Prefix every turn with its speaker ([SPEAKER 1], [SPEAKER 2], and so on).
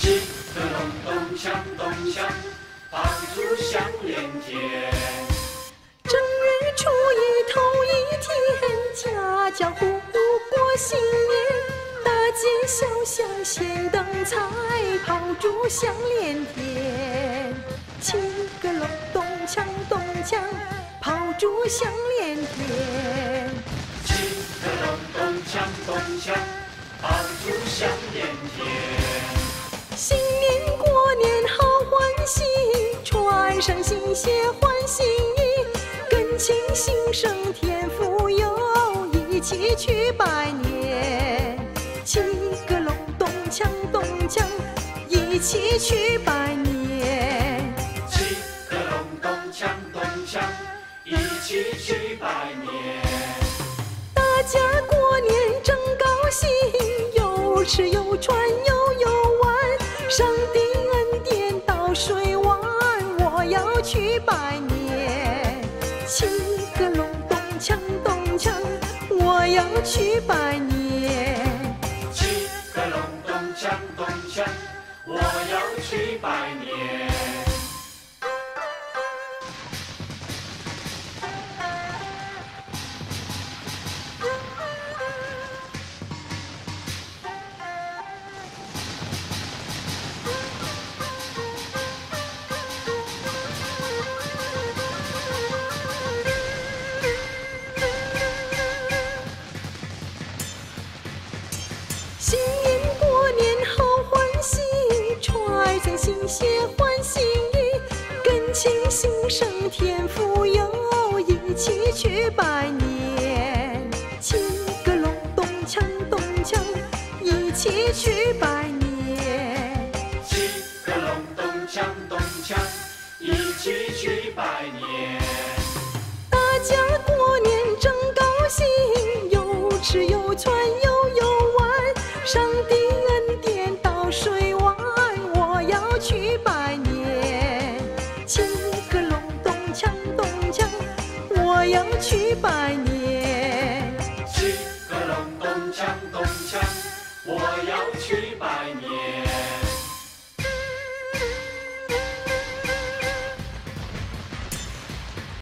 [SPEAKER 1] 七个隆咚锵咚锵，炮竹响连天。
[SPEAKER 2] 正月初一头一天，家家户户过新年。大街小巷献灯彩，炮竹响连天。七个隆咚锵咚锵，炮竹响连天。
[SPEAKER 1] 七个隆咚锵咚锵，炮竹响连天。
[SPEAKER 2] 新年过年好欢喜，穿上新鞋换新衣，跟亲兴盛添富有，一起去拜年。七个隆咚锵咚锵，一起去拜年。
[SPEAKER 1] 七个隆咚锵咚锵，一起去拜年。
[SPEAKER 2] 大家过年真高兴，有吃有穿有玩，上帝恩典到水湾，我要去拜年。七个隆咚锵咚锵，我要去拜年。
[SPEAKER 1] 七个隆咚锵咚锵，我要去拜年。
[SPEAKER 2] 新年过年好欢喜，穿上新鞋换新衣，跟亲兴盛添富有，一起去拜年。七个隆咚锵咚锵，一起去拜年。
[SPEAKER 1] 七个隆咚锵咚锵，一起去拜年。
[SPEAKER 2] 大家过年真高兴，有吃有穿有玩，上帝